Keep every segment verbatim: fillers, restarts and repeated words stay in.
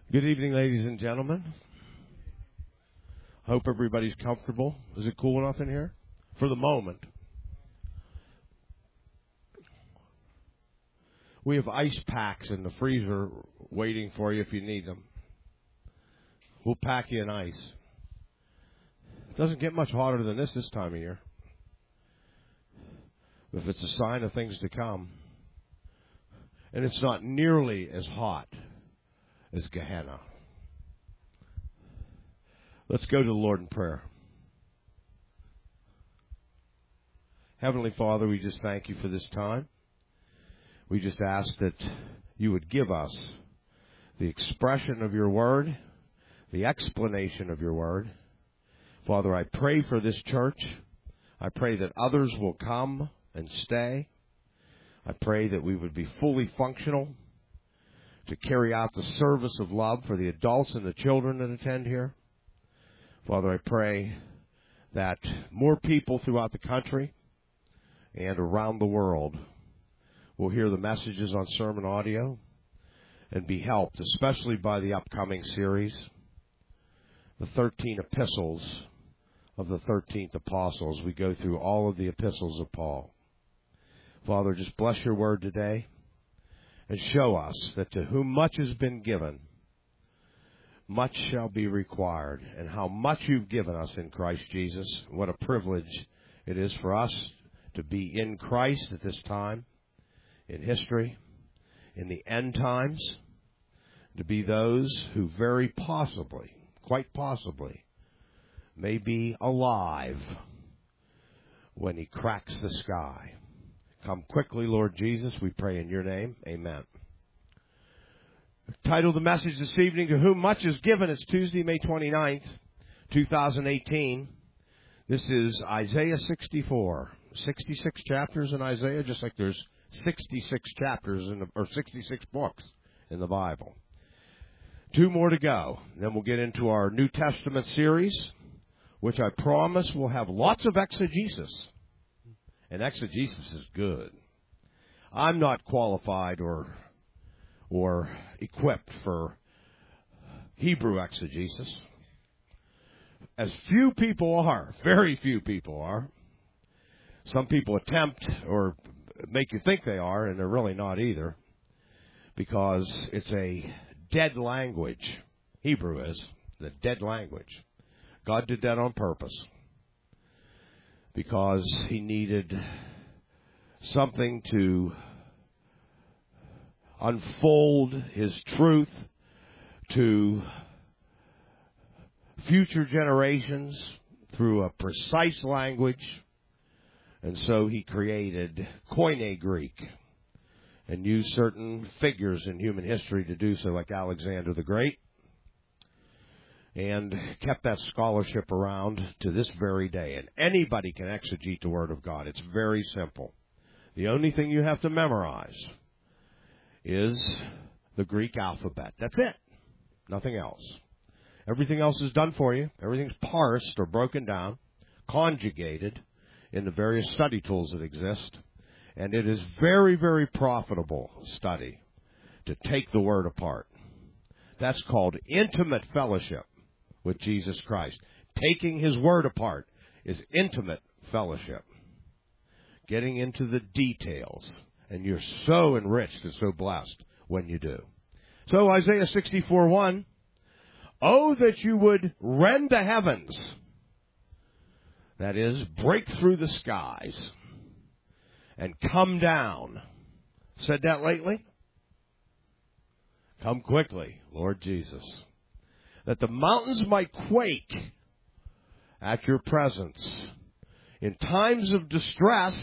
Good evening, ladies and gentlemen. Hope everybody's comfortable. Is it cool enough in here? For the moment. We have ice packs in the freezer waiting for you if you need them. We'll pack you an ice. It doesn't get much hotter than this this time of year. If it's a sign of things to come. And it's not nearly as hot as Gehenna. Let's go to the Lord in prayer. Heavenly Father, we just thank you for this time. We just ask that you would give us the expression of your word, the explanation of your word. Father, I pray for this church. I pray that others will come and stay. I pray that we would be fully functional to carry out the service of love for the adults and the children that attend here. Father, I pray that more people throughout the country and around the world will hear the messages on sermon audio and be helped, especially by the upcoming series, the thirteen epistles of the thirteenth apostle, as we go through all of the epistles of Paul. Father, just bless your word today. And show us that to whom much has been given, much shall be required. And how much you've given us in Christ Jesus. What a privilege it is for us to be in Christ at this time, in history, in the end times, to be those who very possibly, quite possibly, may be alive when he cracks the sky. Come quickly, Lord Jesus, we pray in your name. Amen. Title of the message this evening, To Whom Much is Given. It's Tuesday, May twenty-ninth, twenty eighteen. This is Isaiah sixty-four. sixty-six chapters in Isaiah, just like there's sixty-six chapters in the, or sixty-six books in the Bible. Two more to go. Then we'll get into our New Testament series, which I promise will have lots of exegesis. And exegesis is good. I'm not qualified or or equipped for Hebrew exegesis. As few people are, very few people are. Some people attempt or make you think they are, and they're really not either, because it's a dead language. Hebrew is the dead language. God did that on purpose, because he needed something to unfold his truth to future generations through a precise language. And so he created Koine Greek and used certain figures in human history to do so, like Alexander the Great, and kept that scholarship around to this very day. And anybody can exegete the Word of God. It's very simple. The only thing you have to memorize is the Greek alphabet. That's it. Nothing else. Everything else is done for you. Everything's parsed or broken down, conjugated in the various study tools that exist. And it is very, very profitable study to take the Word apart. That's called intimate fellowship with Jesus Christ. Taking his word apart is intimate fellowship. Getting into the details. And you're so enriched and so blessed when you do. So Isaiah sixty-four one. Oh, that you would rend the heavens. That is, break through the skies. And come down. Said that lately? Come quickly, Lord Jesus, that the mountains might quake at your presence. In times of distress,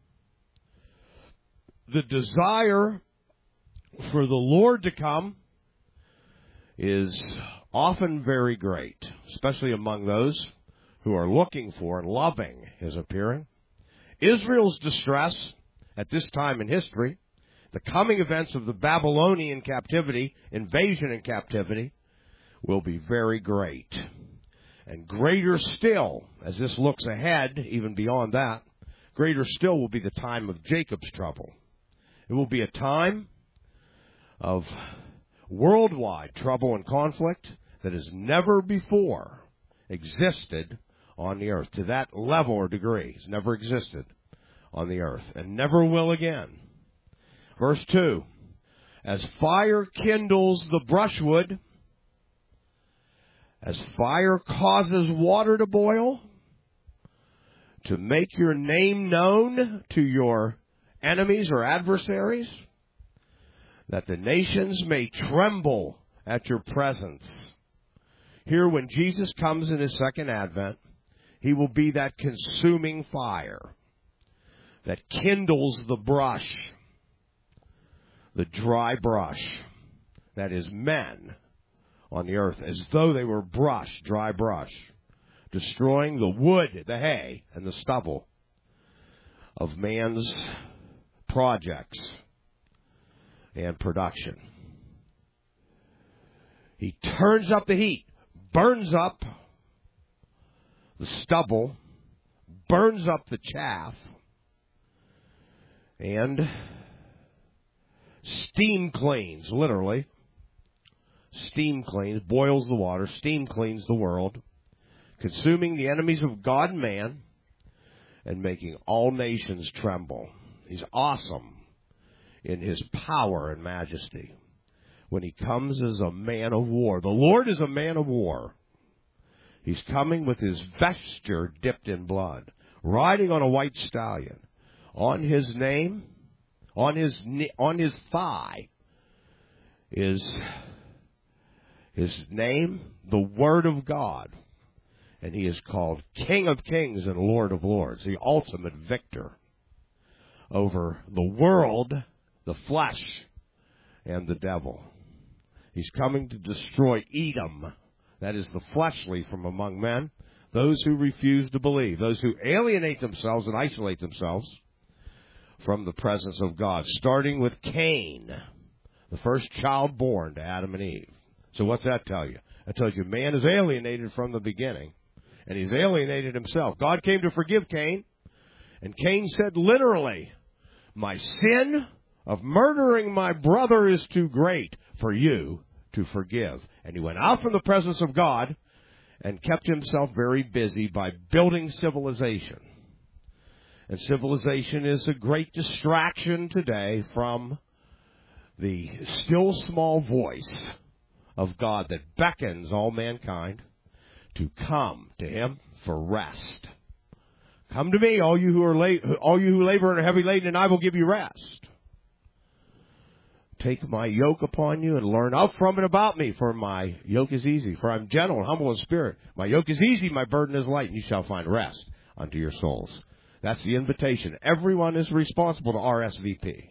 the desire for the Lord to come is often very great, especially among those who are looking for and loving his appearing. Israel's distress at this time in history, the coming events of the Babylonian captivity, invasion and captivity, will be very great. And greater still, as this looks ahead, even beyond that, greater still will be the time of Jacob's trouble. It will be a time of worldwide trouble and conflict that has never before existed on the earth. To that level or degree, it's never existed on the earth and never will again. Verse two, as fire kindles the brushwood, as fire causes water to boil, to make your name known to your enemies or adversaries, that the nations may tremble at your presence. Here, when Jesus comes in his second advent, he will be that consuming fire that kindles the brush, the dry brush, that is men on the earth, as though they were brush, dry brush, destroying the wood, the hay, and the stubble of man's projects and production. He turns up the heat, burns up the stubble, burns up the chaff, and steam cleans, literally. Steam cleans, boils the water, steam cleans the world, consuming the enemies of God and man, and making all nations tremble. He's awesome in his power and majesty when he comes as a man of war. The Lord is a man of war. He's coming with his vesture dipped in blood, riding on a white stallion. On his name, on his on his thigh, is his name, the Word of God. And he is called King of Kings and Lord of Lords, the ultimate victor over the world, the flesh, and the devil. He's coming to destroy Edom, that is the fleshly from among men, those who refuse to believe, those who alienate themselves and isolate themselves from the presence of God, starting with Cain, the first child born to Adam and Eve. So what's that tell you? That tells you man is alienated from the beginning, and he's alienated himself. God came to forgive Cain, and Cain said literally, my sin of murdering my brother is too great for you to forgive. And he went out from the presence of God and kept himself very busy by building civilization. And civilization is a great distraction today from the still small voice of God that beckons all mankind to come to him for rest. Come to me, all you who are la- all you who labor and are heavy laden, and I will give you rest. Take my yoke upon you and learn out from and about me, for my yoke is easy, for I'm gentle and humble in spirit. My yoke is easy, my burden is light, and you shall find rest unto your souls. That's the invitation. Everyone is responsible to R S V P.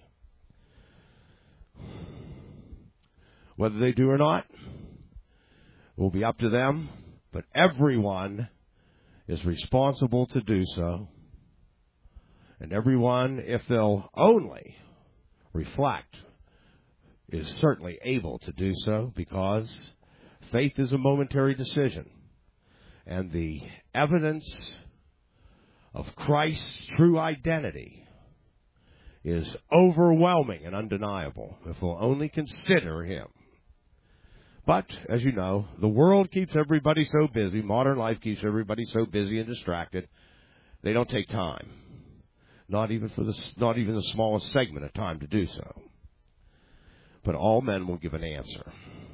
Whether they do or not, it will be up to them, but everyone is responsible to do so. And everyone, if they'll only reflect, is certainly able to do so, because faith is a momentary decision. And the evidence of Christ's true identity is overwhelming and undeniable if we'll only consider him. But, as you know, the world keeps everybody so busy, modern life keeps everybody so busy and distracted, they don't take time. Not even for the, not even the smallest segment of time to do so. But all men will give an answer.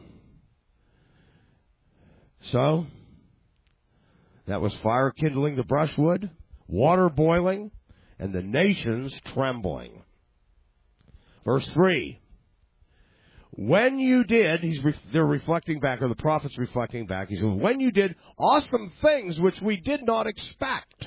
So, that was fire kindling the brushwood, water boiling, and the nations trembling. Verse three. When you did, he's re- they're reflecting back, or the prophet's reflecting back, he says, when you did awesome things which we did not expect.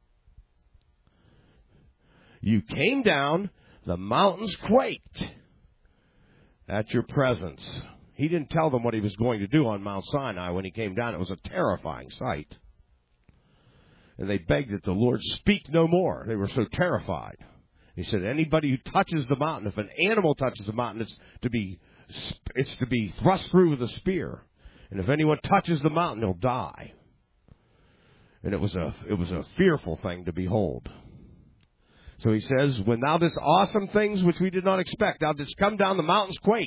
You came down, the mountains quaked at your presence. He didn't tell them what he was going to do on Mount Sinai when he came down. It was a terrifying sight. And they begged that the Lord speak no more. They were so terrified. He said, anybody who touches the mountain, if an animal touches the mountain, it's to be it's to be thrust through with a spear. And if anyone touches the mountain, he'll die. And it was a it was a fearful thing to behold. So he says, when thou didst awesome things which we did not expect, thou didst come down, the mountains quaked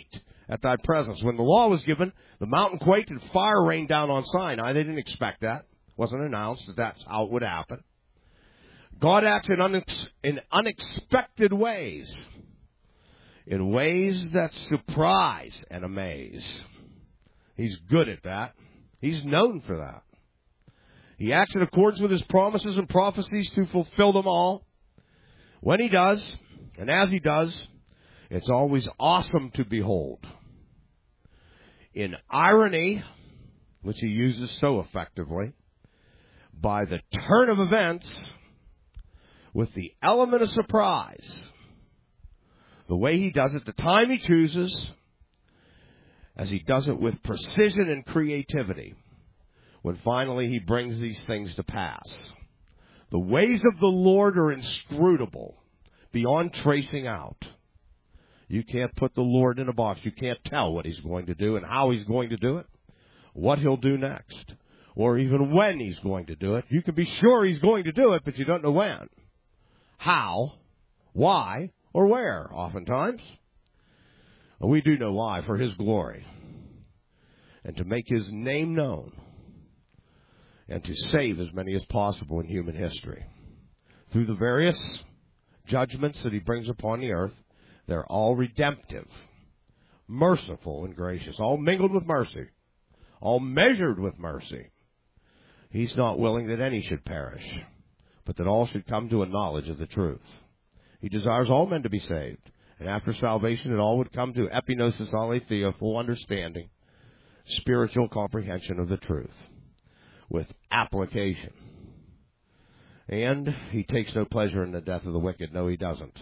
at thy presence. When the law was given, the mountain quaked and fire rained down on Sinai. They didn't expect that. It wasn't announced that that's how it would happen. God acts in, unex- in unexpected ways, in ways that surprise and amaze. He's good at that. He's known for that. He acts in accordance with his promises and prophecies to fulfill them all. When he does, and as he does, it's always awesome to behold. In irony, which he uses so effectively, by the turn of events, with the element of surprise, the way he does it, the time he chooses, as he does it with precision and creativity, when finally he brings these things to pass. The ways of the Lord are inscrutable, beyond tracing out. You can't put the Lord in a box. You can't tell what he's going to do and how he's going to do it, what he'll do next, or even when he's going to do it. You can be sure he's going to do it, but you don't know when, how, why, or where, oftentimes. Well, we do know why, for his glory, and to make his name known, and to save as many as possible in human history. Through the various judgments that he brings upon the earth, they're all redemptive, merciful, and gracious, all mingled with mercy, all measured with mercy. He's not willing that any should perish, but that all should come to a knowledge of the truth. He desires all men to be saved, and after salvation it all would come to epignosis aletheia, full understanding, spiritual comprehension of the truth, with application. And he takes no pleasure in the death of the wicked. No, he doesn't.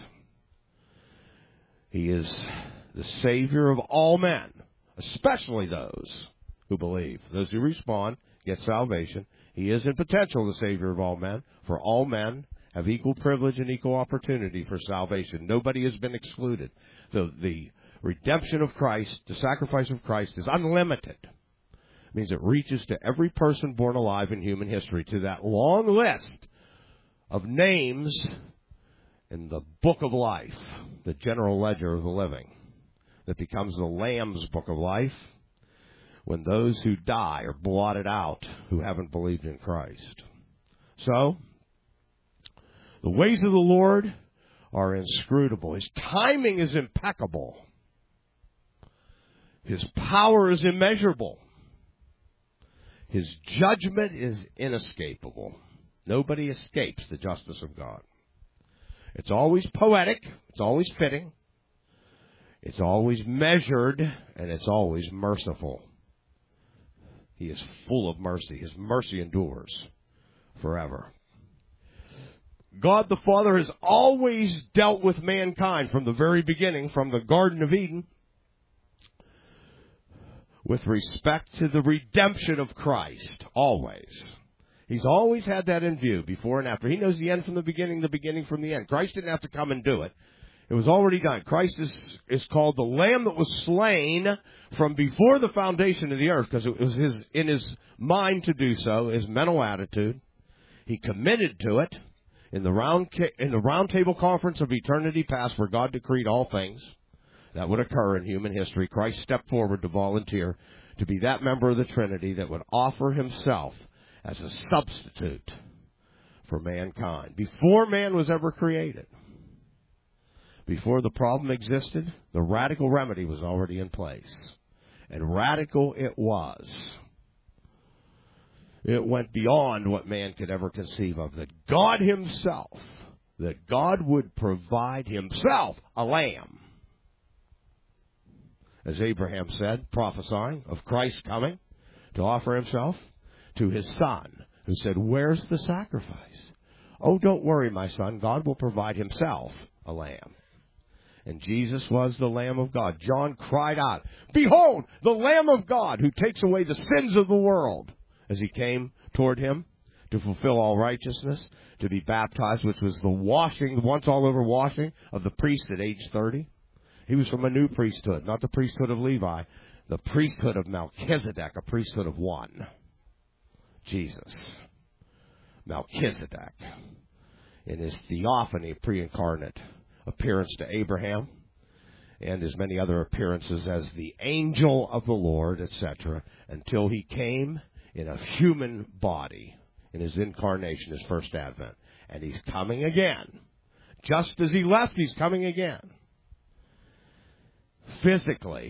He is the Savior of all men, especially those who believe. Those who respond get salvation. He is in potential the Savior of all men, for all men have equal privilege and equal opportunity for salvation. Nobody has been excluded. The, the redemption of Christ, the sacrifice of Christ, is unlimited. It means it reaches to every person born alive in human history, to that long list of names in the book of life, the general ledger of the living, that becomes the Lamb's book of life when those who die are blotted out who haven't believed in Christ. So, the ways of the Lord are inscrutable. His timing is impeccable. His power is immeasurable. His judgment is inescapable. Nobody escapes the justice of God. It's always poetic. It's always fitting. It's always measured. And it's always merciful. He is full of mercy. His mercy endures forever. God the Father has always dealt with mankind from the very beginning, from the Garden of Eden, with respect to the redemption of Christ. Always. He's always had that in view, before and after. He knows the end from the beginning, the beginning from the end. Christ didn't have to come and do it. It was already done. Christ is, is called the Lamb that was slain from before the foundation of the earth, because it was his, in his mind to do so, his mental attitude. He committed to it in the round, in the round table conference of eternity past, where God decreed all things that would occur in human history. Christ stepped forward to volunteer to be that member of the Trinity that would offer himself as a substitute for mankind. Before man was ever created, before the problem existed, the radical remedy was already in place. And radical it was. It went beyond what man could ever conceive of. That God himself, that God would provide himself a lamb. As Abraham said, prophesying of Christ coming to offer himself to his son, who said, "Where's the sacrifice?" "Oh, don't worry, my son. God will provide himself a lamb." And Jesus was the Lamb of God. John cried out, "Behold, the Lamb of God who takes away the sins of the world," as he came toward him to fulfill all righteousness, to be baptized, which was the washing, the once all over washing of the priest at age thirty. He was from a new priesthood, not the priesthood of Levi, the priesthood of Melchizedek, a priesthood of one. Jesus, Melchizedek, in his theophany, pre-incarnate appearance to Abraham, and his many other appearances as the angel of the Lord, et cetera, until he came in a human body in his incarnation, his first advent. And he's coming again. Just as he left, he's coming again. Physically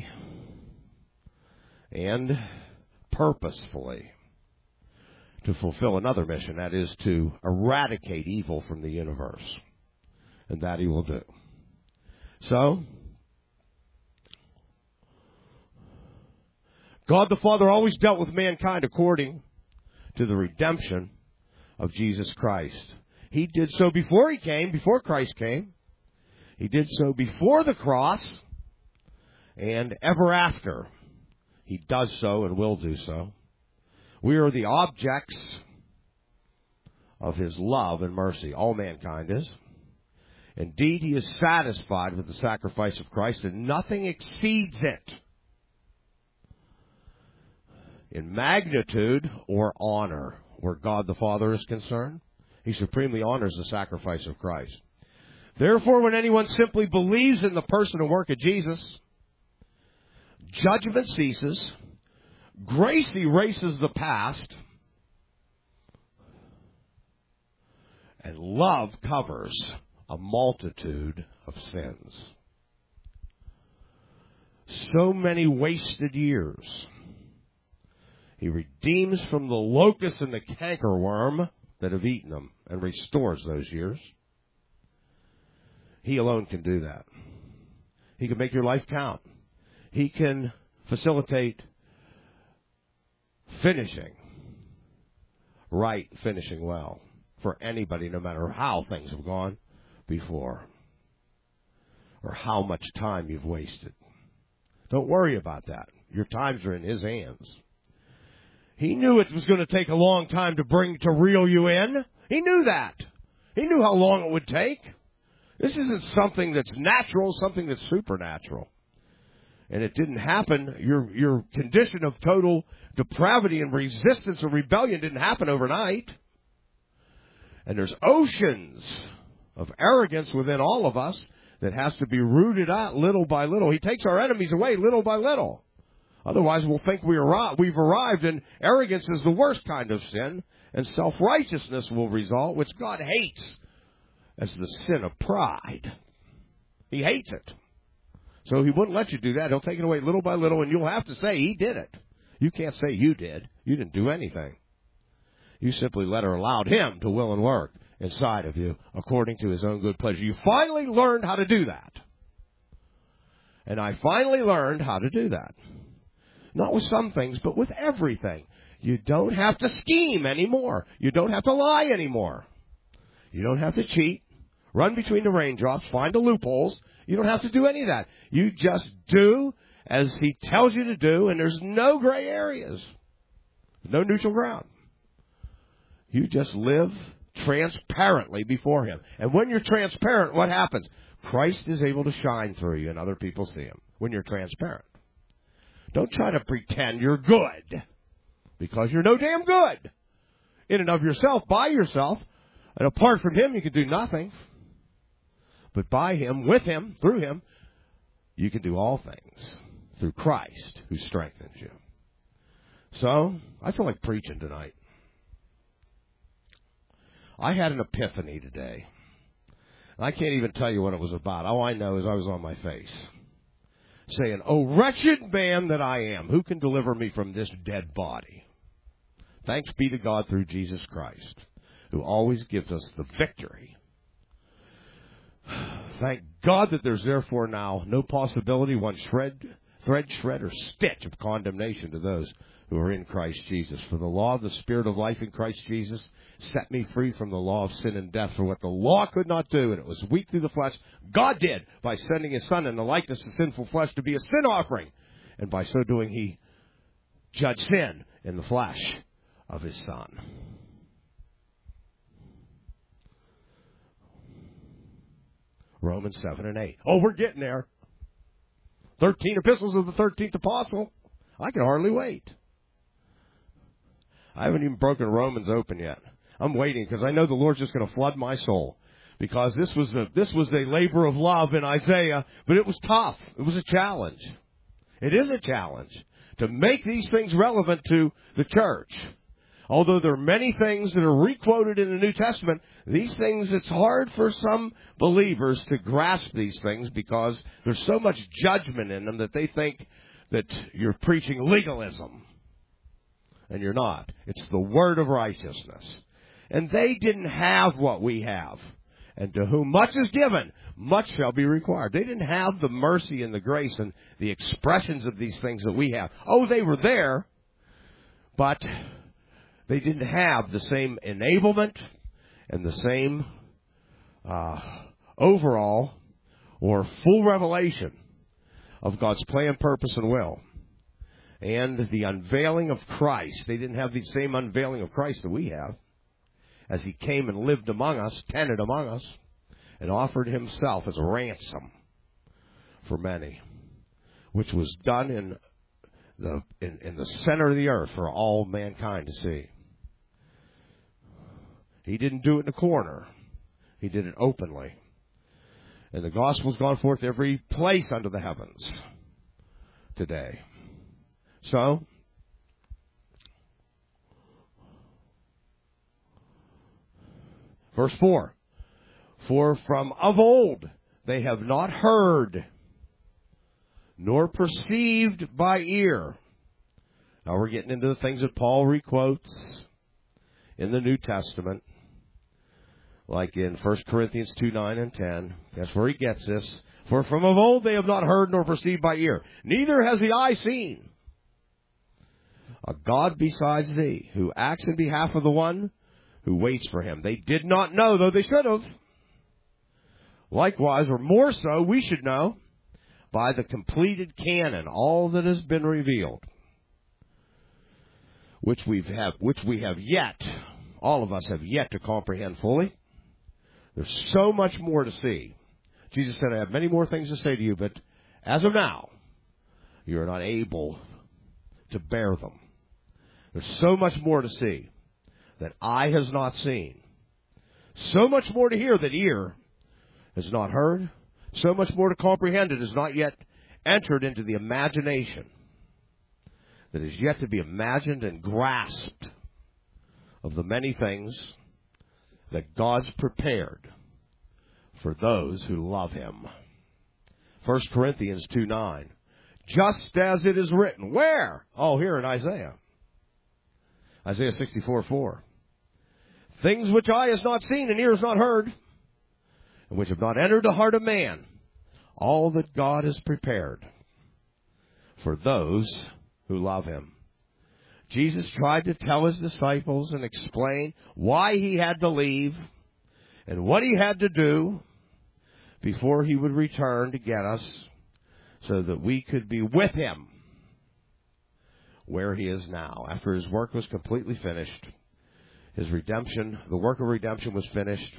and purposefully to fulfill another mission, that is to eradicate evil from the universe. And that he will do. So, God the Father always dealt with mankind according to the redemption of Jesus Christ. He did so before he came, before Christ came. He did so before the cross, and ever after. He does so and will do so. We are the objects of his love and mercy. All mankind is. Indeed, he is satisfied with the sacrifice of Christ, and nothing exceeds it in magnitude or honor where God the Father is concerned. He supremely honors the sacrifice of Christ. Therefore, when anyone simply believes in the person and work of Jesus, judgment ceases, grace erases the past, and love covers a multitude of sins. So many wasted years. He redeems from the locust and the cankerworm that have eaten them and restores those years. He alone can do that. He can make your life count. He can facilitate finishing right, finishing well for anybody, no matter how things have gone before or how much time you've wasted. Don't worry about that. Your times are in his hands. He knew it was going to take a long time to bring, to reel you in. He knew that. He knew how long it would take. This isn't something that's natural, something that's supernatural. And it didn't happen. Your, your condition of total depravity and resistance and rebellion didn't happen overnight. And there's oceans of arrogance within all of us that has to be rooted out little by little. He takes our enemies away little by little. Otherwise, we'll think we arri- we've arrived, and arrogance is the worst kind of sin, and self-righteousness will result, which God hates as the sin of pride. He hates it. So he wouldn't let you do that. He'll take it away little by little, and you'll have to say he did it. You can't say you did. You didn't do anything. You simply let or allowed him to will and work inside of you according to his own good pleasure. You finally learned how to do that. And I finally learned how to do that. Not with some things, but with everything. You don't have to scheme anymore. You don't have to lie anymore. You don't have to cheat, run between the raindrops, find the loopholes. You don't have to do any of that. You just do as he tells you to do, and there's no gray areas, no neutral ground. You just live transparently before him. And when you're transparent, what happens? Christ is able to shine through you, and other people see him when you're transparent. Don't try to pretend you're good, because you're no damn good in and of yourself, by yourself. And apart from him, you can do nothing. But by him, with him, through him, you can do all things through Christ who strengthens you. So, I feel like preaching tonight. I had an epiphany today. I can't even tell you what it was about. All I know is I was on my face, saying, "Oh, wretched man that I am, who can deliver me from this dead body? Thanks be to God through Jesus Christ, who always gives us the victory. Thank God that there's therefore now no possibility, one shred, thread, shred, or stitch of condemnation to those who are in Christ Jesus. For the law of the Spirit of life in Christ Jesus set me free from the law of sin and death. For what the law could not do, and it was weak through the flesh, God did by sending his Son in the likeness of sinful flesh to be a sin offering. And by so doing, he judged sin in the flesh of his Son." Romans seven and eight. Oh, we're getting there. Thirteen epistles of the thirteenth apostle. I can hardly wait. I haven't even broken Romans open yet. I'm waiting because I know the Lord's just going to flood my soul. Because this was a, this was a labor of love in Isaiah, but it was tough. It was a challenge. It is a challenge to make these things relevant to the church. Although there are many things that are requoted in the New Testament, these things, it's hard for some believers to grasp these things because there's so much judgment in them that they think that you're preaching legalism. And you're not. It's the word of righteousness. And they didn't have what we have. And to whom much is given, much shall be required. They didn't have the mercy and the grace and the expressions of these things that we have. Oh, they were there, but they didn't have the same enablement and the same uh, overall or full revelation of God's plan, purpose, and will. And the unveiling of Christ. They didn't have the same unveiling of Christ that we have, as he came and lived among us, tenanted among us, and offered himself as a ransom for many, which was done in the in, in the center of the earth for all mankind to see. He didn't do it in a corner. He did it openly. And the gospel's gone forth every place under the heavens today. So, verse four, for from of old they have not heard, nor perceived by ear. Now we're getting into the things that Paul requotes in the New Testament, like in First Corinthians two, nine, and ten. That's where he gets this. For from of old they have not heard nor perceived by ear, neither has the eye seen a God besides thee, who acts in behalf of the one who waits for him. They did not know, though they should have. Likewise, or more so, we should know by the completed canon, all that has been revealed, which we have, which we have yet, all of us have yet to comprehend fully. There's so much more to see. Jesus said, I have many more things to say to you, but as of now, you are not able to bear them. There's so much more to see that eye has not seen. So much more to hear that ear has not heard. So much more to comprehend it has not yet entered into the imagination that is yet to be imagined and grasped of the many things that God's prepared for those who love him. First Corinthians two, nine. Just as it is written. Where? Oh, here in Isaiah. Isaiah sixty-four, four. Things which eye has not seen and ear has not heard, and which have not entered the heart of man, all that God has prepared for those who love him. Jesus tried to tell his disciples and explain why he had to leave and what he had to do before he would return to get us so that we could be with him where he is now. After his work was completely finished, his redemption, the work of redemption was finished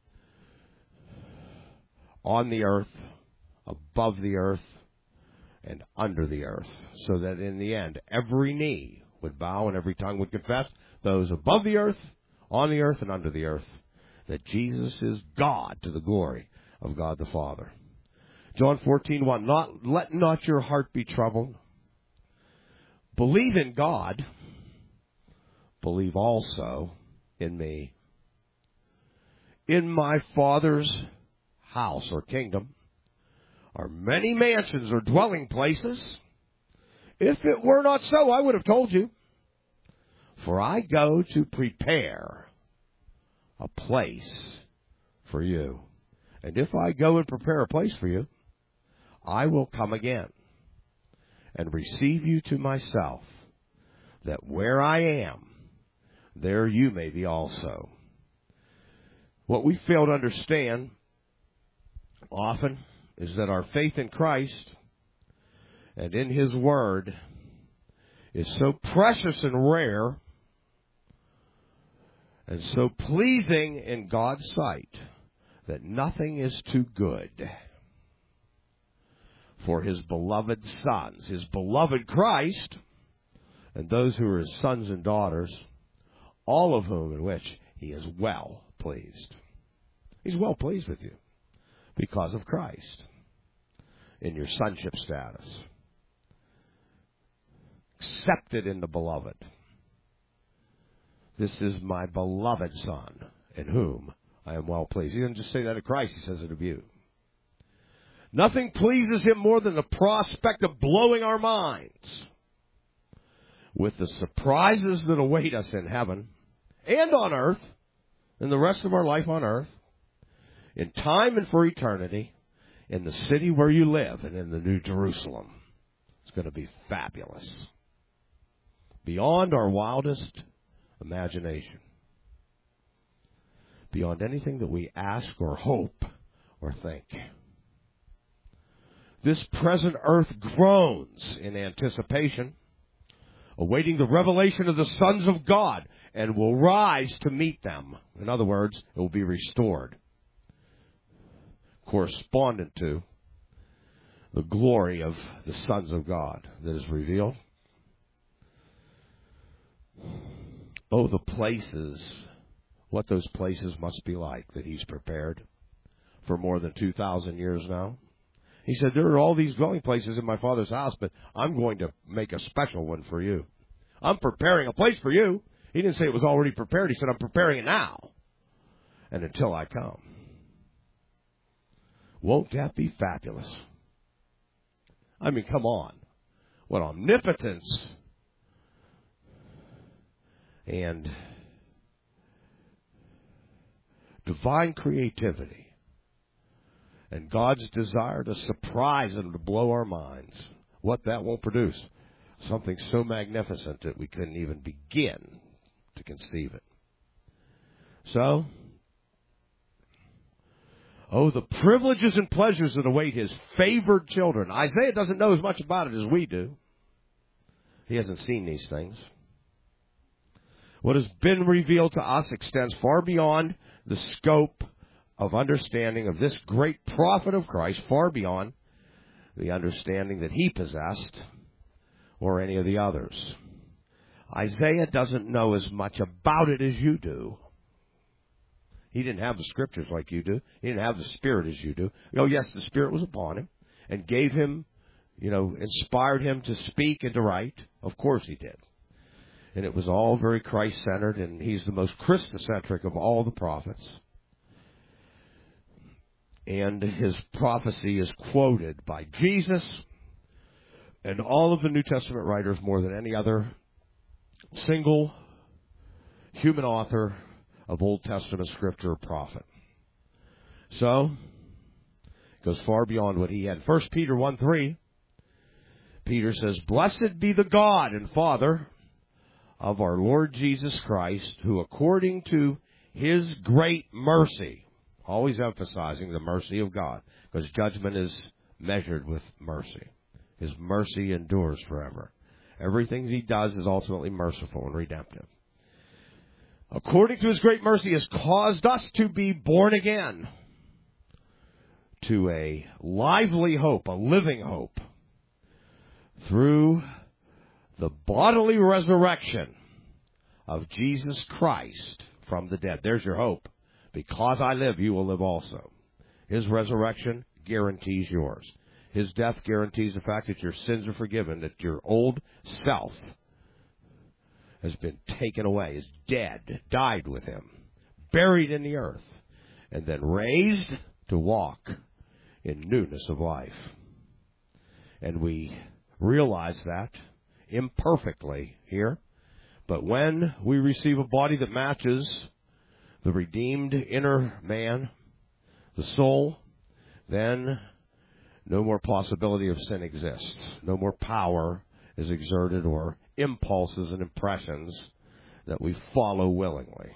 on the earth, above the earth, and under the earth, so that in the end, every knee would bow and every tongue would confess, those above the earth, on the earth, and under the earth, that Jesus is God, to the glory of God the Father. John fourteen, one. Not, let not your heart be troubled. Believe in God. Believe also in me. In my Father's house or kingdom are many mansions or dwelling places. If it were not so, I would have told you. For I go to prepare a place for you. And if I go and prepare a place for you, I will come again and receive you to myself, that where I am, there you may be also. What we fail to understand often is that our faith in Christ and in his word is so precious and rare and so pleasing in God's sight that nothing is too good for his beloved sons, his beloved Christ, and those who are his sons and daughters, all of whom in which he is well pleased. He's well pleased with you because of Christ in your sonship status. Accepted in the beloved. This is my beloved Son, in whom I am well pleased. He doesn't just say that of Christ, he says it of you. Nothing pleases him more than the prospect of blowing our minds with the surprises that await us in heaven and on earth, in the rest of our life on earth, in time and for eternity, in the city where you live and in the New Jerusalem. It's going to be fabulous. Beyond our wildest imagination. Beyond anything that we ask or hope or think. This present earth groans in anticipation, awaiting the revelation of the sons of God, and will rise to meet them. In other words, it will be restored. Correspondent to the glory of the sons of God that is revealed. Oh, the places, what those places must be like that he's prepared for more than two thousand years now. He said, there are all these dwelling places in my Father's house, but I'm going to make a special one for you. I'm preparing a place for you. He didn't say it was already prepared. He said, I'm preparing it now and until I come. Won't that be fabulous? I mean, come on. What omnipotence and divine creativity and God's desire to surprise and to blow our minds. What that will produce. Something so magnificent that we couldn't even begin to conceive it. So, oh, the privileges and pleasures that await his favored children. Isaiah doesn't know as much about it as we do. He hasn't seen these things. What has been revealed to us extends far beyond the scope of understanding of this great prophet of Christ, far beyond the understanding that he possessed or any of the others. Isaiah doesn't know as much about it as you do. He didn't have the scriptures like you do. He didn't have the Spirit as you do. Oh, yes, the Spirit was upon him and gave him, you know, inspired him to speak and to write. Of course he did. And it was all very Christ-centered, and he's the most Christocentric of all the prophets. And his prophecy is quoted by Jesus and all of the New Testament writers more than any other single human author of Old Testament scripture or prophet. So, it goes far beyond what he had. First Peter one three, Peter says, Blessed be the God and Father of our Lord Jesus Christ, who according to his great mercy, always emphasizing the mercy of God, because judgment is measured with mercy. His mercy endures forever. Everything he does is ultimately merciful and redemptive. According to his great mercy, has caused us to be born again to a lively hope, a living hope, through the bodily resurrection of Jesus Christ from the dead. There's your hope. Because I live, you will live also. His resurrection guarantees yours. His death guarantees the fact that your sins are forgiven, that your old self has been taken away, is dead, died with him, buried in the earth, and then raised to walk in newness of life. And we realize that imperfectly here, but when we receive a body that matches the redeemed inner man, the soul, then no more possibility of sin exists. No more power is exerted or impulses and impressions that we follow willingly.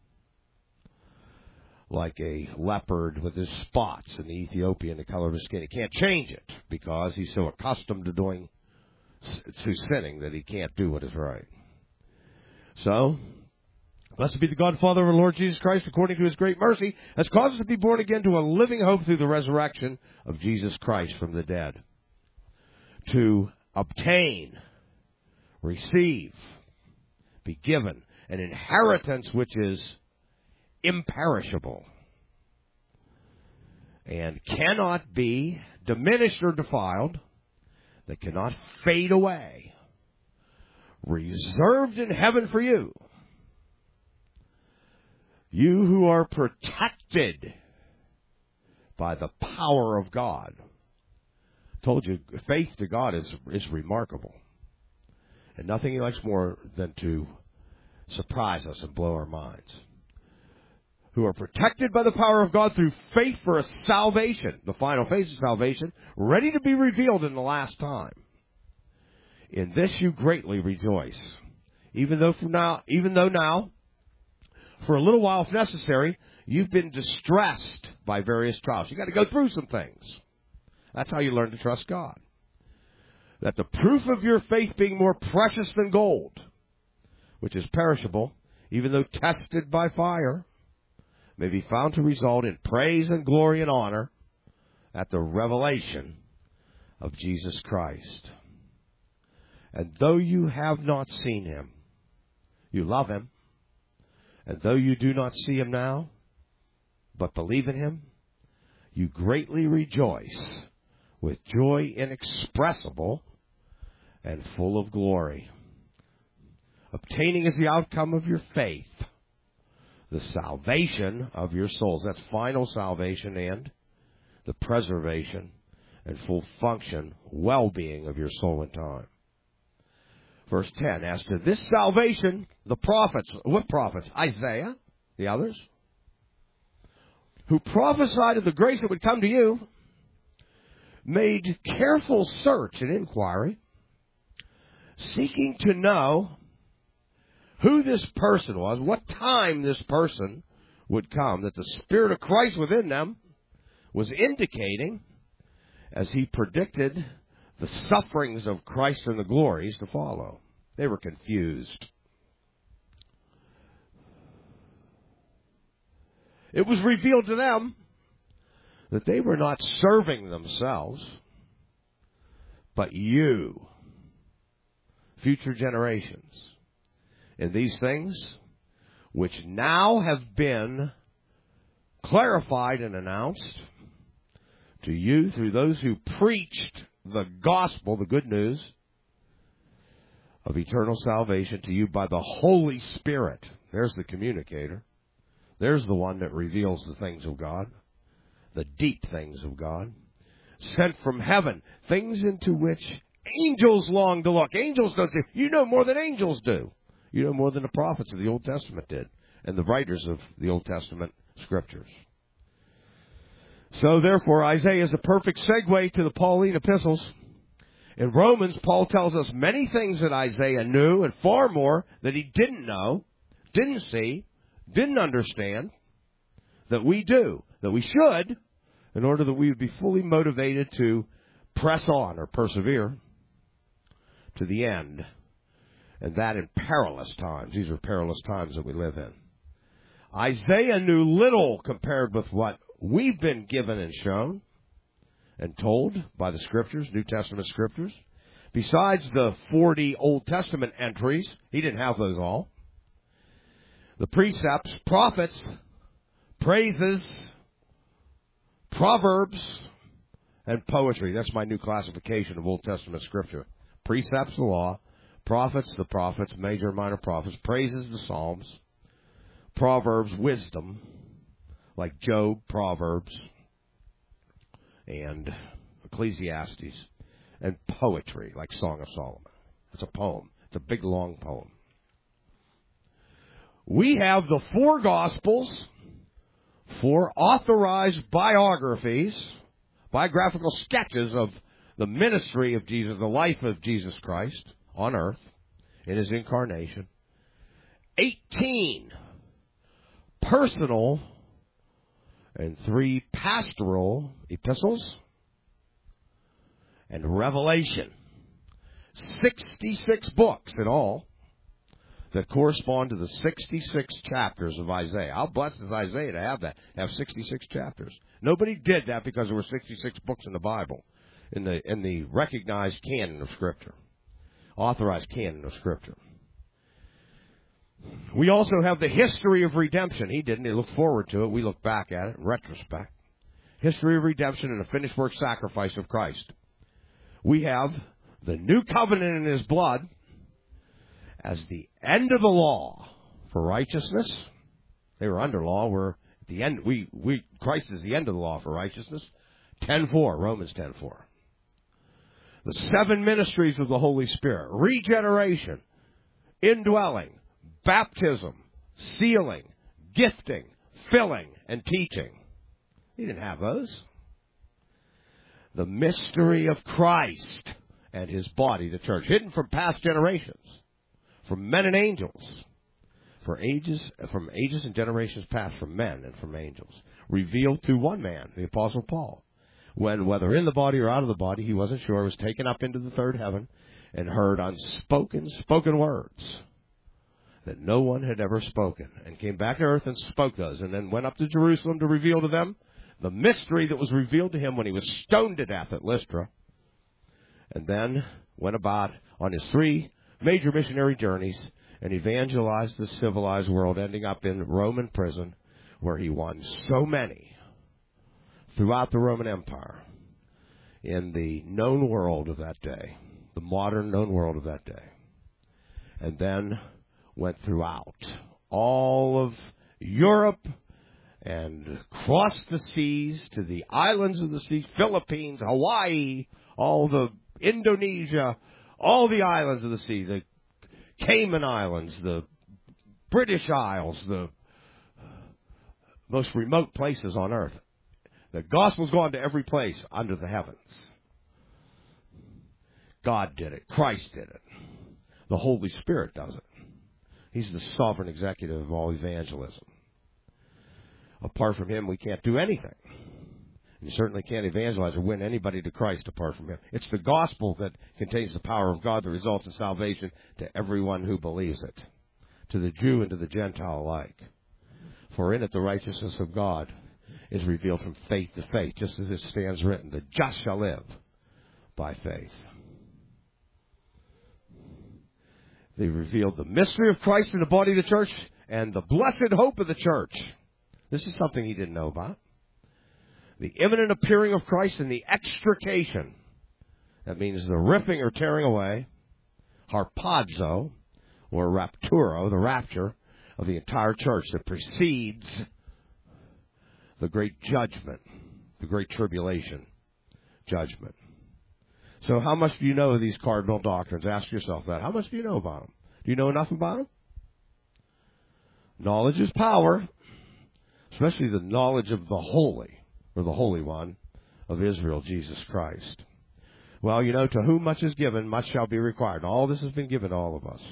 Like a leopard with his spots and the Ethiopian, the color of his skin. He can't change it because he's so accustomed to doing, to sinning that he can't do what is right. So, blessed be the God and Father of our Lord Jesus Christ, according to his great mercy, has caused us to be born again to a living hope through the resurrection of Jesus Christ from the dead. To obtain, receive, be given an inheritance which is imperishable, and cannot be diminished or defiled, that cannot fade away, reserved in heaven for you. You who are protected by the power of God. I told you, faith to God is, is remarkable. And nothing he likes more than to surprise us and blow our minds. Who are protected by the power of God through faith for a salvation, the final phase of salvation, ready to be revealed in the last time. In this you greatly rejoice, even though from now, even though now, for a little while if necessary, you've been distressed by various trials. You've got to go through some things. That's how you learn to trust God. That the proof of your faith being more precious than gold, which is perishable, even though tested by fire, may be found to result in praise and glory and honor at the revelation of Jesus Christ. And though you have not seen him, you love him. And though you do not see him now, but believe in him, you greatly rejoice with joy inexpressible and full of glory, obtaining as the outcome of your faith the salvation of your souls. That's final salvation and the preservation and full function, well-being of your soul and time. Verse ten, as to this salvation, the prophets, what prophets? Isaiah, the others, who prophesied of the grace that would come to you, made careful search and inquiry, seeking to know who this person was, what time this person would come, that the Spirit of Christ within them was indicating as he predicted the sufferings of Christ and the glories to follow. They were confused. It was revealed to them that they were not serving themselves, but you, future generations, in these things which now have been clarified and announced to you through those who preached the gospel, the good news of eternal salvation to you by the Holy Spirit. There's the communicator. There's the one that reveals the things of God, the deep things of God, sent from heaven, things into which angels long to look. Angels don't say, you know more than angels do. You know more than the prophets of the Old Testament did, and the writers of the Old Testament scriptures. So, therefore, Isaiah is a perfect segue to the Pauline epistles. In Romans, Paul tells us many things that Isaiah knew, and far more that he didn't know, didn't see, didn't understand, that we do, that we should, in order that we would be fully motivated to press on or persevere to the end. And that in perilous times. These are perilous times that we live in. Isaiah knew little compared with what we've been given and shown and told by the Scriptures, New Testament Scriptures. Besides the forty Old Testament entries, he didn't have those all. The precepts, prophets, praises, proverbs, and poetry. That's my new classification of Old Testament Scripture. Precepts, the law. Prophets, the prophets, major and minor prophets. Praises, the Psalms. Proverbs, wisdom, like Job, Proverbs, and Ecclesiastes. And poetry, like Song of Solomon. It's a poem. It's a big, long poem. We have the four Gospels, four authorized biographies, biographical sketches of the ministry of Jesus, the life of Jesus Christ on earth in his incarnation. eighteen personal and three pastoral epistles and Revelation. sixty-six books in all that correspond to the sixty-six chapters of Isaiah. How blessed is Isaiah to have that, have sixty-six chapters. Nobody did that because there were sixty-six books in the Bible, in the in the recognized canon of Scripture. Authorized canon of Scripture. We also have the history of redemption. He didn't. He looked forward to it. We look back at it in retrospect. history of redemption and a finished work sacrifice of Christ. We have the new covenant in his blood as the end of the law for righteousness. They were under law. We're at the end. We, we, Christ is the end of the law for righteousness. ten four, Romans ten four. The seven ministries of the Holy Spirit. Regeneration, indwelling, baptism, sealing, gifting, filling, and teaching. He didn't have those. The mystery of Christ and his body, the church, hidden from past generations, from men and angels, for ages, from ages and generations past, from men and from angels, revealed through one man, the Apostle Paul, when, whether in the body or out of the body, he wasn't sure, was taken up into the third heaven and heard unspoken, spoken words that no one had ever spoken, and came back to earth and spoke those, and then went up to Jerusalem to reveal to them the mystery that was revealed to him when he was stoned to death at Lystra, and then went about on his three major missionary journeys and evangelized the civilized world, ending up in Roman prison, where he won so many throughout the Roman Empire in the known world of that day, the modern known world of that day, and then went throughout all of Europe and crossed the seas to the islands of the sea, Philippines, Hawaii, all the Indonesia, all the islands of the sea, the Cayman Islands, the British Isles, the most remote places on earth. The gospel's gone to every place under the heavens. God did it. Christ did it. The Holy Spirit does it. He's the sovereign executive of all evangelism. Apart from him, we can't do anything. You certainly can't evangelize or win anybody to Christ apart from him. It's the gospel that contains the power of God that results in salvation to everyone who believes it, to the Jew and to the Gentile alike. For in it the righteousness of God is revealed from faith to faith, just as it stands written, the just shall live by faith. They revealed the mystery of Christ in the body of the church and the blessed hope of the church. This is something he didn't know about. The imminent appearing of Christ and the extrication. That means the ripping or tearing away, harpazo, or rapturo, the rapture of the entire church that precedes the great judgment, the great tribulation judgment. So how much do you know of these cardinal doctrines? Ask yourself that. How much do you know about them? Do you know enough about them? Knowledge is power, especially the knowledge of the Holy, or the Holy One of Israel, Jesus Christ. Well, you know, to whom much is given, much shall be required. All this has been given to all of us.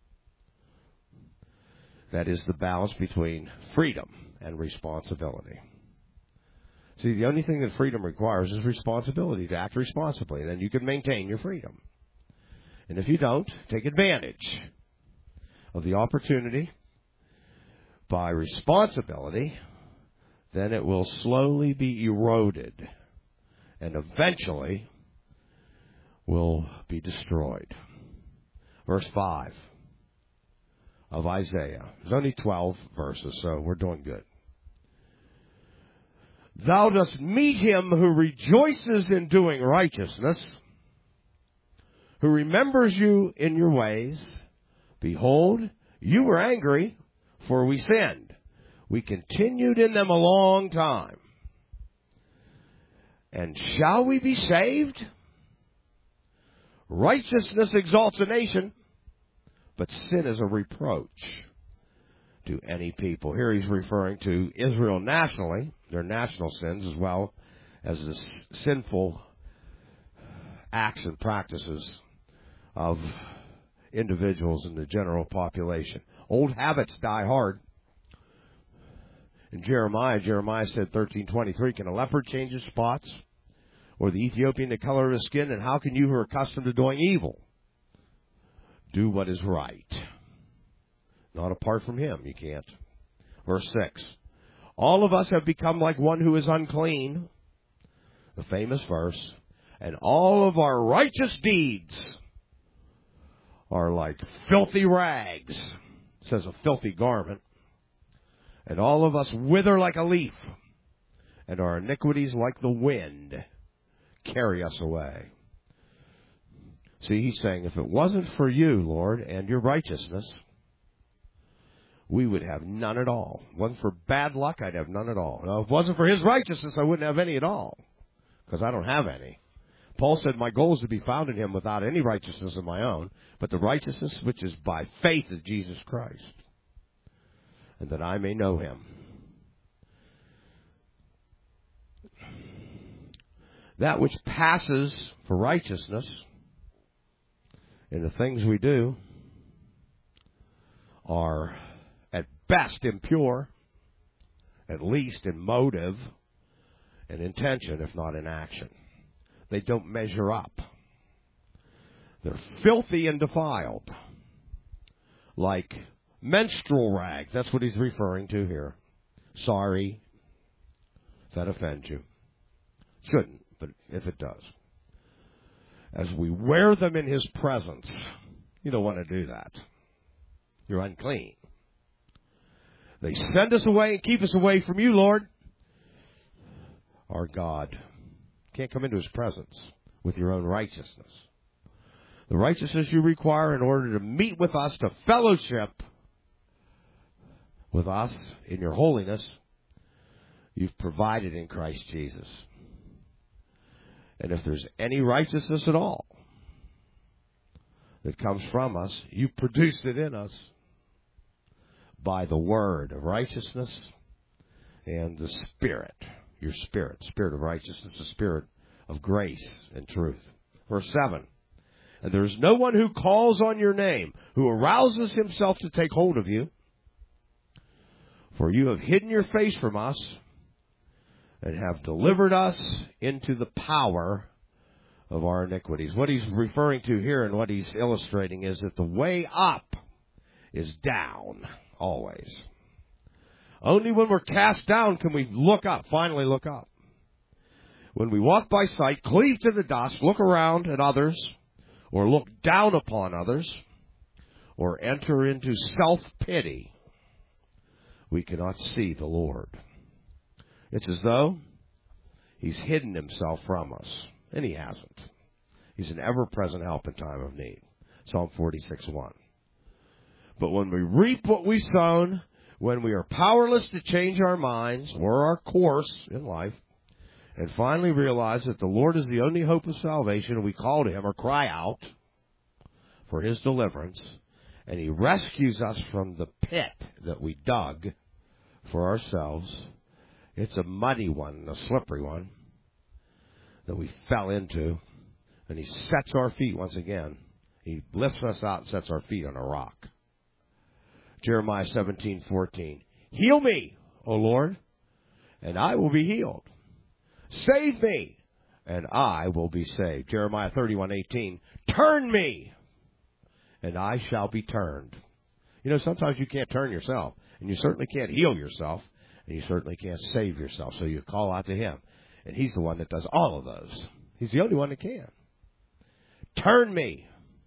That is the balance between freedom and responsibility. See, the only thing that freedom requires is responsibility, to act responsibly. Then you can maintain your freedom. And if you don't, take advantage of the opportunity by responsibility, then it will slowly be eroded and eventually will be destroyed. Verse five of Isaiah. There's only twelve verses, so we're doing good. Thou dost meet him who rejoices in doing righteousness, who remembers you in your ways. Behold, you were angry, for we sinned. We continued in them a long time. And shall we be saved? Righteousness exalts a nation, but sin is a reproach to any people. Here he's referring to Israel nationally, their national sins, as well as the sinful acts and practices of individuals in the general population. Old habits die hard. In Jeremiah, Jeremiah said, thirteen twenty-three, can a leopard change his spots, or the Ethiopian the color of his skin? And how can you who are accustomed to doing evil do what is right? Not apart from him, you can't. Verse six, all of us have become like one who is unclean, the famous verse, and all of our righteous deeds are like filthy rags, it says a filthy garment, and all of us wither like a leaf, and our iniquities like the wind carry us away. See, he's saying, if it wasn't for you, Lord, and your righteousness, we would have none at all. If it wasn't for bad luck, I'd have none at all. Now, if it wasn't for his righteousness, I wouldn't have any at all, because I don't have any. Paul said, my goal is to be found in him without any righteousness of my own, but the righteousness which is by faith of Jesus Christ, and that I may know him. That which passes for righteousness in the things we do are at best impure, at least in motive and intention, if not in action. They don't measure up. They're filthy and defiled, like menstrual rags. That's what he's referring to here. Sorry if that offends you. Shouldn't, but if it does. As we wear them in his presence, you don't want to do that. You're unclean. They send us away and keep us away from you, Lord, our God. Can't come into his presence with your own righteousness. The righteousness you require in order to meet with us, to fellowship with us in your holiness, you've provided in Christ Jesus. And if there's any righteousness at all that comes from us, you've produced it in us by the word of righteousness and the Spirit. Your Spirit, Spirit of righteousness, the Spirit of grace and truth. Verse seven, and there is no one who calls on your name, who arouses himself to take hold of you. For you have hidden your face from us, and have delivered us into the power of our iniquities. What he's referring to here and what he's illustrating is that the way up is down, always. Only when we're cast down can we look up, finally look up. When we walk by sight, cleave to the dust, look around at others, or look down upon others, or enter into self-pity, we cannot see the Lord. It's as though he's hidden himself from us, and he hasn't. He's an ever-present help in time of need. Psalm forty-six one. But when we reap what we've sown, when we are powerless to change our minds or our course in life, and finally realize that the Lord is the only hope of salvation, and we call to him or cry out for his deliverance, and he rescues us from the pit that we dug for ourselves. It's a muddy one, a slippery one that we fell into, and he sets our feet once again. He lifts us out and sets our feet on a rock. Jeremiah seventeen fourteen. Heal me, O Lord, and I will be healed. Save me, and I will be saved. Jeremiah thirty-one eighteen. Turn me, and I shall be turned. You know, sometimes you can't turn yourself, and you certainly can't heal yourself, and you certainly can't save yourself. So you call out to him, and he's the one that does all of those. He's the only one that can. Turn me,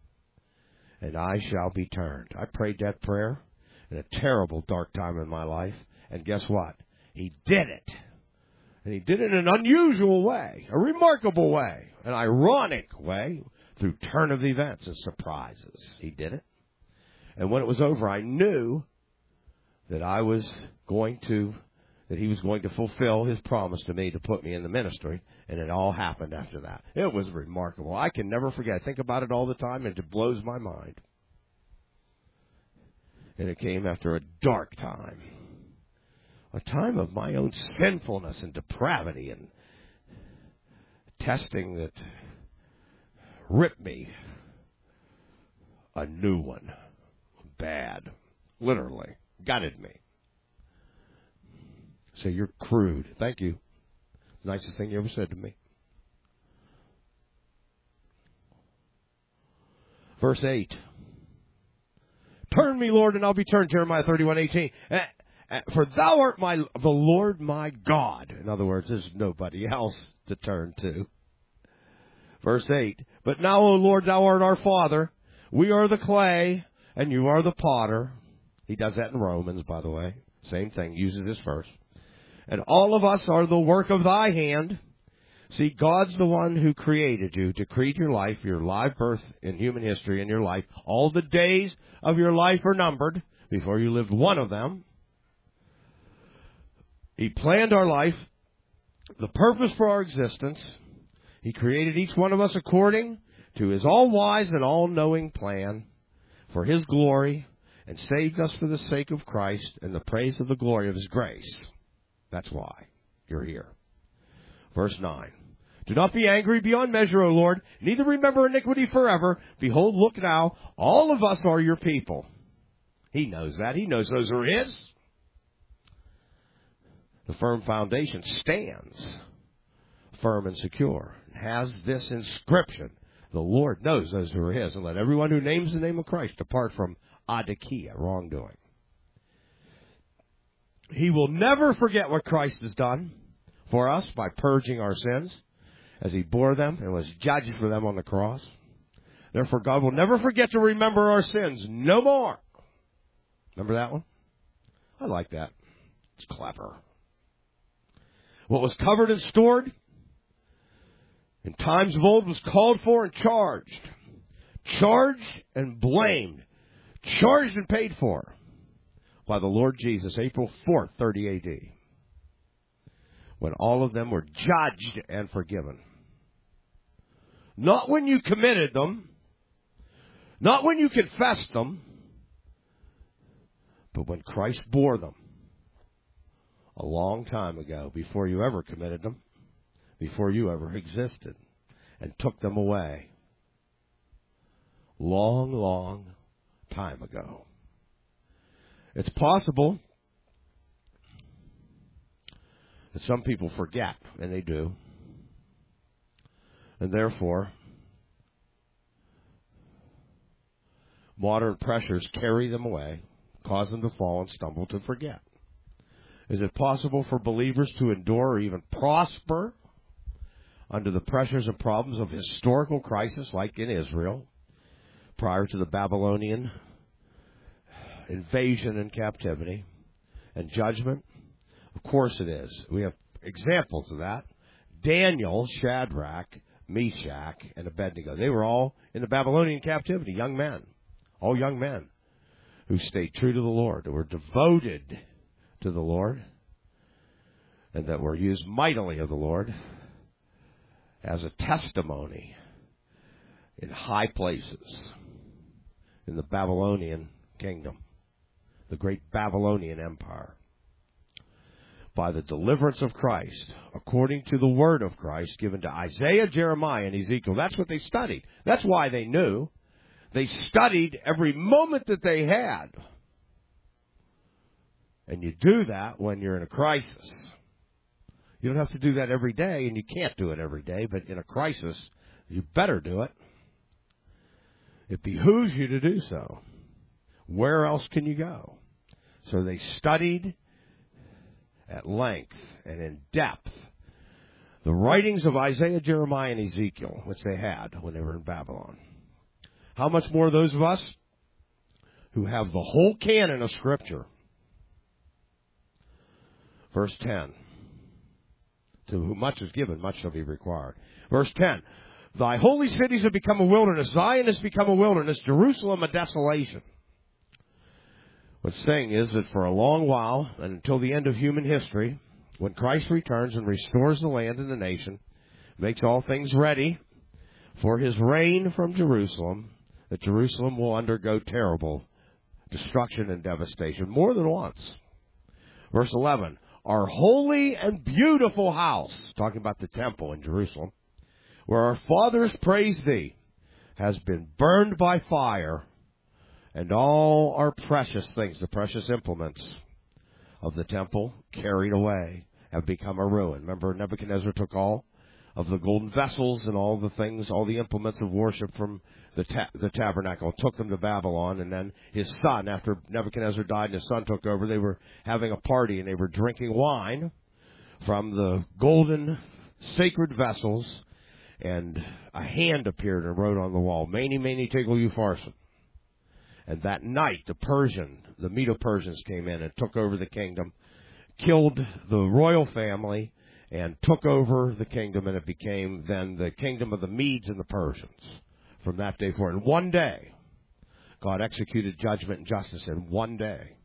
and I shall be turned. I prayed that prayer in a terrible, dark time in my life. And guess what? He did it. And he did it in an unusual way, a remarkable way, an ironic way, through turn of events and surprises. He did it. And when it was over, I knew that I was going to, that he was going to fulfill his promise to me to put me in the ministry. And it all happened after that. It was remarkable. I can never forget. I think about it all the time, and it blows my mind. And it came after a dark time. A time of my own sinfulness and depravity and testing that ripped me a new one. Bad. Literally. Gutted me. Say, you're crude. Thank you. Nicest thing you ever said to me. Verse eight. Turn me, Lord, and I'll be turned. Jeremiah thirty-one eighteen. For thou art my the Lord my God. In other words, there's nobody else to turn to. Verse eight. But now, O Lord, thou art our Father. We are the clay, and you are the potter. He does that in Romans, by the way. Same thing. Uses this verse. And all of us are the work of thy hand. See, God's the one who created you, decreed your life, your live birth in human history in your life. All the days of your life are numbered before you lived one of them. He planned our life, the purpose for our existence. He created each one of us according to His all-wise and all-knowing plan for His glory, and saved us for the sake of Christ and the praise of the glory of His grace. That's why you're here. Verse nine. Do not be angry beyond measure, O Lord, neither remember iniquity forever. Behold, look now, all of us are your people. He knows that. He knows those are His. The firm foundation stands firm and secure. It has this inscription. The Lord knows those who are His, and let everyone who names the name of Christ depart from adikia, wrongdoing. He will never forget what Christ has done for us by purging our sins as He bore them and was judged for them on the cross. Therefore, God will never forget to remember our sins no more. Remember that one? I like that. It's clever. What was covered and stored in times of old was called for and charged. Charged and blamed. Charged and paid for by the Lord Jesus, April fourth, thirty A D, when all of them were judged and forgiven. Not when you committed them, not when you confessed them, but when Christ bore them a long time ago, before you ever committed them, before you ever existed, and took them away. Long, long time ago. It's possible that some people forget, and they do. And therefore, modern pressures carry them away, cause them to fall and stumble to forget. Is it possible for believers to endure or even prosper under the pressures and problems of historical crisis like in Israel prior to the Babylonian invasion and captivity and judgment? Of course it is. We have examples of that. Daniel, Shadrach, Meshach, and Abednego. They were all in the Babylonian captivity, young men. All young men who stayed true to the Lord, who were devoted to the Lord, and that were used mightily of the Lord as a testimony in high places in the Babylonian kingdom, the great Babylonian empire. By the deliverance of Christ, according to the word of Christ given to Isaiah, Jeremiah, and Ezekiel. That's what they studied. That's why they knew. They studied every moment that they had. And you do that when you're in a crisis. You don't have to do that every day, and you can't do it every day, but in a crisis, you better do it. It behooves you to do so. Where else can you go? So they studied at length and in depth the writings of Isaiah, Jeremiah, and Ezekiel, which they had when they were in Babylon. How much more those of us who have the whole canon of Scripture? Verse ten. To whom much is given, much shall be required. Verse ten. Thy holy cities have become a wilderness. Zion has become a wilderness. Jerusalem a desolation. What's saying is that for a long while, and until the end of human history, when Christ returns and restores the land and the nation, makes all things ready for His reign from Jerusalem, that Jerusalem will undergo terrible destruction and devastation more than once. Verse eleven, our holy and beautiful house, talking about the temple in Jerusalem, where our fathers praised Thee, has been burned by fire, and all our precious things, the precious implements of the temple, carried away, have become a ruin. Remember, Nebuchadnezzar took all of the golden vessels and all the things, all the implements of worship from the ta- the tabernacle, took them to Babylon, and then his son, after Nebuchadnezzar died and his son took over, they were having a party, and they were drinking wine from the golden sacred vessels, and a hand appeared and wrote on the wall, Mene, Mene, Tekel, Upharsin. And that night, the Persian, the Medo-Persians came in and took over the kingdom, killed the royal family and took over the kingdom, and it became then the kingdom of the Medes and the Persians from that day forward. In one day, God executed judgment and justice in one day.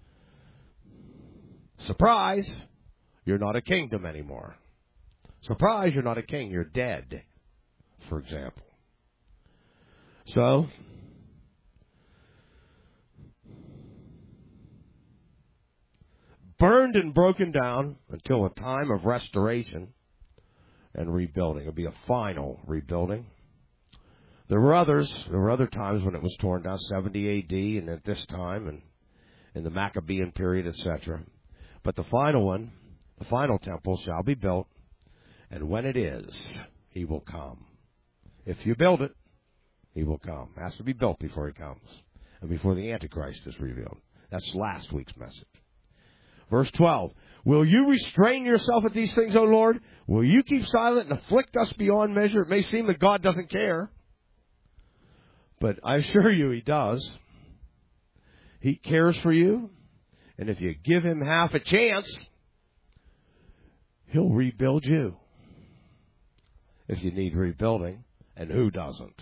Surprise, you're not a kingdom anymore. Surprise, you're not a king, you're dead, for example. So, burned and broken down until a time of restoration and rebuilding. It'll be a final rebuilding. There were others. There were other times when it was torn down, seventy A D, and at this time, and in the Maccabean period, et cetera. But the final one, the final temple shall be built, and when it is, he will come. If you build it, he will come. It has to be built before he comes, and before the Antichrist is revealed. That's last week's message. Verse twelve, will you restrain yourself at these things, O Lord? Will you keep silent and afflict us beyond measure? It may seem that God doesn't care, but I assure you he does. He cares for you, and if you give him half a chance, he'll rebuild you. If you need rebuilding, and who doesn't?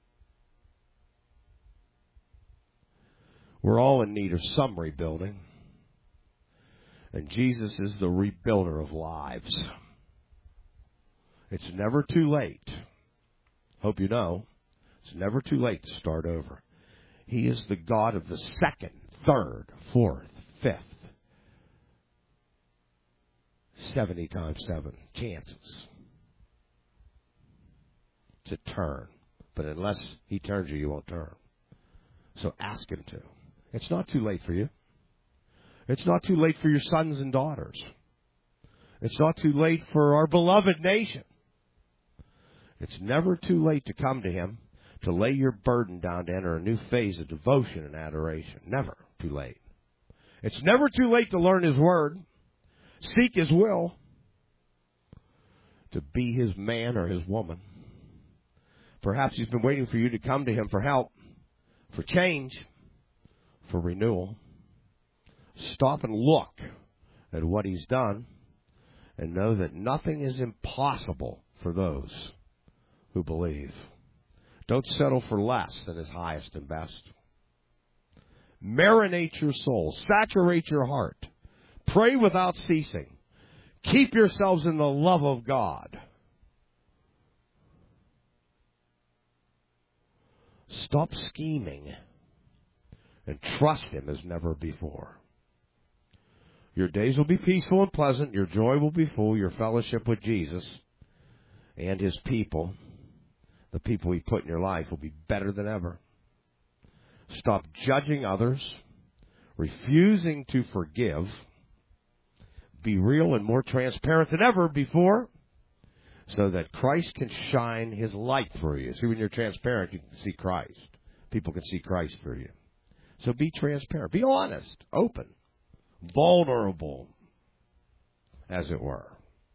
We're all in need of some rebuilding. And Jesus is the rebuilder of lives. It's never too late. Hope you know, it's never too late to start over. He is the God of the second, third, fourth, fifth, seventy times seven chances to turn. But unless he turns you, you won't turn. So ask him to. It's not too late for you. It's not too late for your sons and daughters. It's not too late for our beloved nation. It's never too late to come to him, to lay your burden down, to enter a new phase of devotion and adoration. Never too late. It's never too late to learn his word, seek his will, to be his man or his woman. Perhaps he's been waiting for you to come to him for help, for change, for renewal. Stop and look at what he's done and know that nothing is impossible for those who believe. Don't settle for less than his highest and best. Marinate your soul. Saturate your heart. Pray without ceasing. Keep yourselves in the love of God. Stop scheming and trust him as never before. Your days will be peaceful and pleasant. Your joy will be full. Your fellowship with Jesus and his people, the people he put in your life, will be better than ever. Stop judging others, refusing to forgive. Be real and more transparent than ever before, so that Christ can shine his light through you. See, when you're transparent, you can see Christ. People can see Christ through you. So be transparent. Be honest, open, vulnerable, as it were.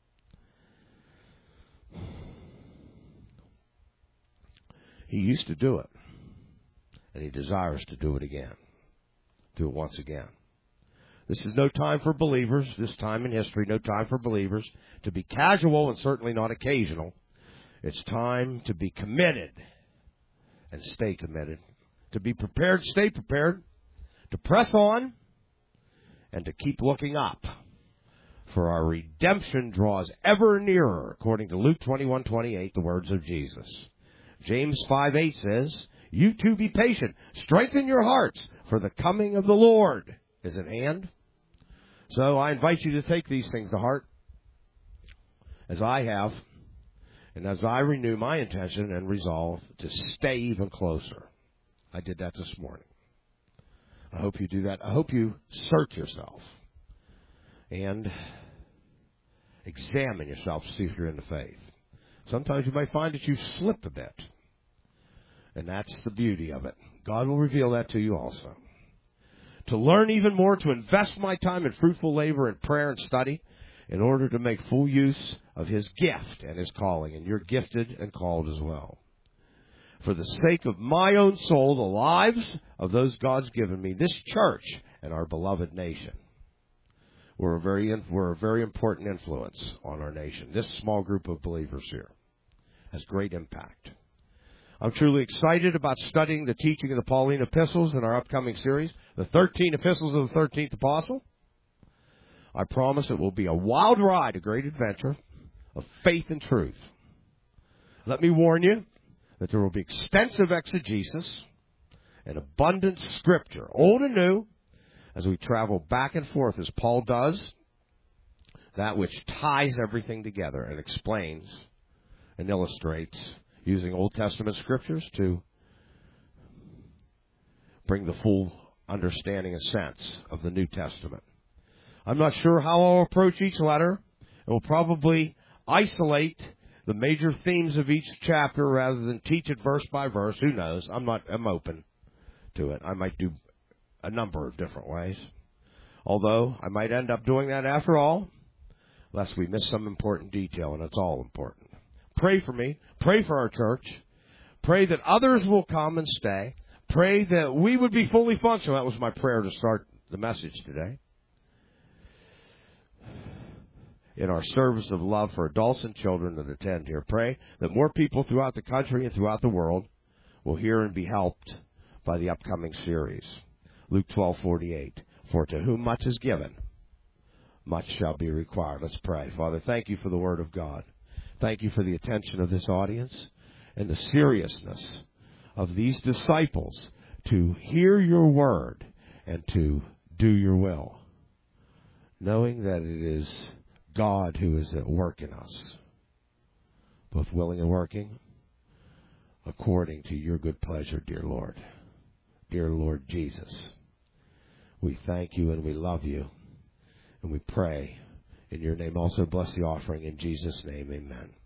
He used to do it, and he desires to do it again. Do it once again. This is no time for believers, this time in history, no time for believers to be casual and certainly not occasional. It's time to be committed and stay committed. To be prepared, stay prepared. To press on and to keep looking up. For our redemption draws ever nearer, according to Luke twenty-one twenty-eight, the words of Jesus. James five eight says, you too be patient. Strengthen your hearts, for the coming of the Lord is at hand. So I invite you to take these things to heart, as I have, and as I renew my intention and resolve to stay even closer. I did that this morning. I hope you do that. I hope you search yourself and examine yourself to see if you're in the faith. Sometimes you might find that you've slipped a bit, and that's the beauty of it. God will reveal that to you also. To learn even more, to invest my time in fruitful labor and prayer and study in order to make full use of his gift and his calling. And you're gifted and called as well. For the sake of my own soul, the lives of those God's given me, this church and our beloved nation. we're a very we're a very important influence on our nation. This small group of believers here has great impact. I'm truly excited about studying the teaching of the Pauline epistles in our upcoming series, the thirteen epistles of the thirteenth apostle. I promise it will be a wild ride, a great adventure of faith and truth. Let me warn you that there will be extensive exegesis and abundant scripture, old and new, as we travel back and forth as Paul does, that which ties everything together and explains and illustrates using Old Testament scriptures to bring the full understanding and sense of the New Testament. I'm not sure how I'll approach each letter. It will probably isolate the major themes of each chapter rather than teach it verse by verse. Who knows? I'm not. I'm open to it. I might do a number of different ways. Although I might end up doing that after all, lest we miss some important detail, and it's all important. Pray for me. Pray for our church. Pray that others will come and stay. Pray that we would be fully functional. That was my prayer to start the message today. In our service of love for adults and children that attend here, pray that more people throughout the country and throughout the world will hear and be helped by the upcoming series. Luke twelve forty-eight. For to whom much is given, much shall be required. Let's pray. Father, thank you for the Word of God. Thank you for the attention of this audience and the seriousness of these disciples to hear your Word and to do your will, knowing that it is God who is at work in us, both willing and working, according to your good pleasure, dear Lord. Dear Lord Jesus, we thank you and we love you, and we pray in your name. Also bless the offering in Jesus' name, amen.